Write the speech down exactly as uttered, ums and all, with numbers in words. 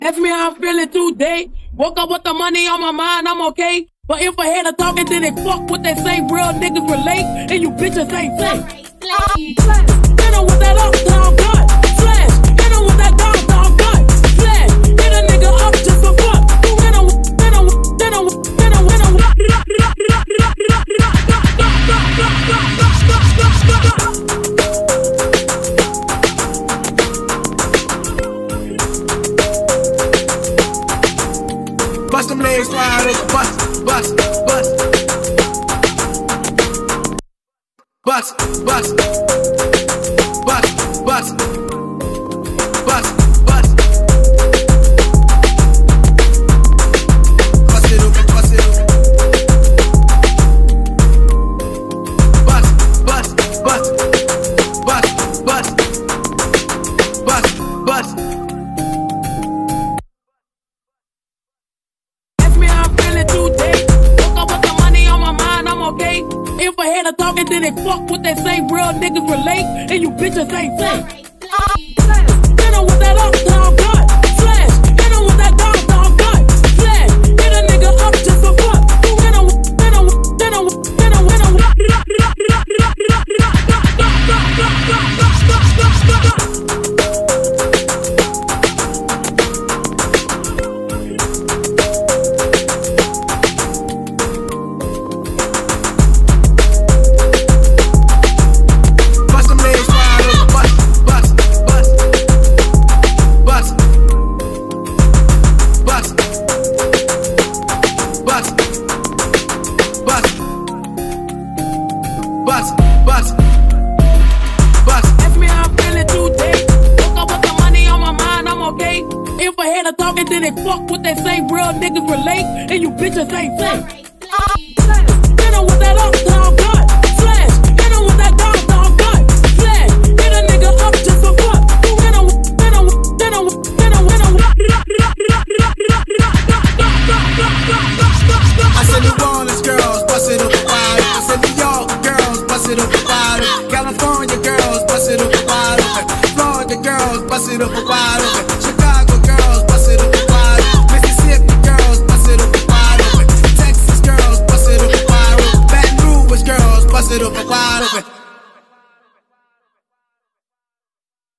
Ask me how I'm feeling today. Woke up with the money on my mind, I'm okay. But if I had a talking, then they fuck what they say. Real niggas relate, and you bitches ain't safe. Hit em with that uptown gun. Flash, hit em with that downtown gun. Flash, hit a nigga up just for fun. Hit em, hit em, hit em, hit em, hit em. Bust them legs wide open, bust, bust, bust. Bust, bust, bust, bust, bust, bust. Bust it open, bust it open. Bust, bust, bust, bust, bust, bust, bust. If I had a talking, then they fuck what they say. Real niggas relate, and you bitches ain't safe. Hit em with that uptown gun. Flash, hit em with that downtown gun. Flash, hit a nigga up just for fun. Hit em, hit em, hit em, hit em, hit em. Bust, bust, bust. Ask me how I'm feeling today. Woke up with the money on my mind, I'm okay. If I had a talking, then they fuck what they say. Real niggas relate, and you bitches ain't safe. Hit em with that uptown gun.